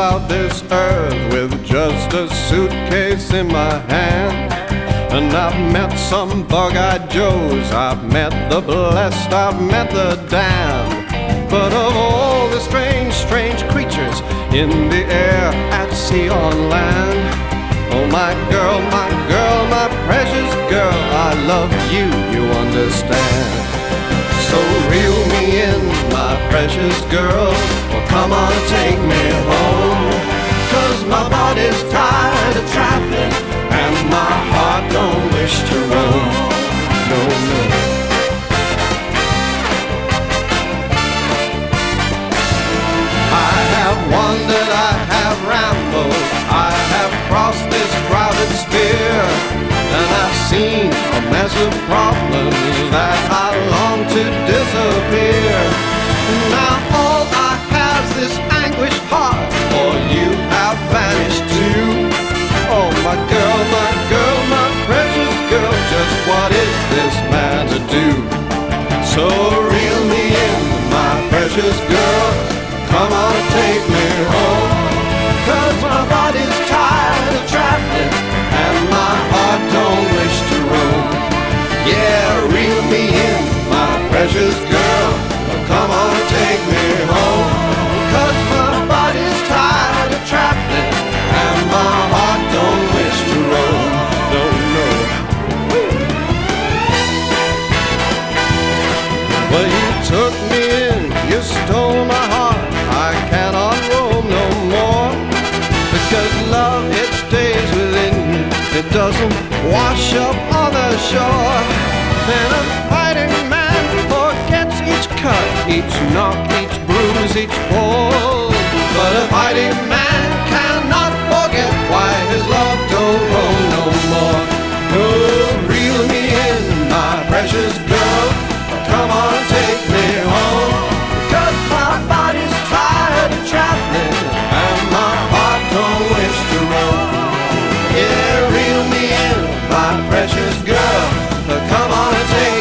about this earth with just a suitcase in my hand. And I've met some bug-eyed Joes, I've met the blessed, I've met the damned. But of all the strange, strange creatures in the air, at sea, on land, oh my girl, my precious girl, I love you, you understand. So reel me in, my precious girl, well come on and take me home. 'Cause my body's tired of traveling, and my heart don't wish to roam. No, no. I have wandered, I have rambled, I have crossed this crowded sphere, and I've seen a mess of problems that I long to disappear. Now all I have's this anguished heart, for you have vanished too. Oh my girl, my precious girl, just what is this man to do? So reel me in, my precious girl, come on and take me home. 'Cause my body's tired of traveling, and my heart don't wish to roam. Yeah, reel me in, my precious girl, come on and take me home. 'Cause my body's tired of traveling, and my heart don't wish to roam. No, no. Well, you took me in, you stole my heart, I cannot roam no more. Because love, it stays within you, it doesn't wash up on the shore. And a fighting man forgets each cut, each knock, each bruise, each fall. But a fighting man cannot forget why his love don't roam no more. Oh, reel me in, my precious girl, come on, take me home. 'Cause my body's tired of traveling, and my heart don't wish to roam. Yeah, reel me in, my precious girl, come on and take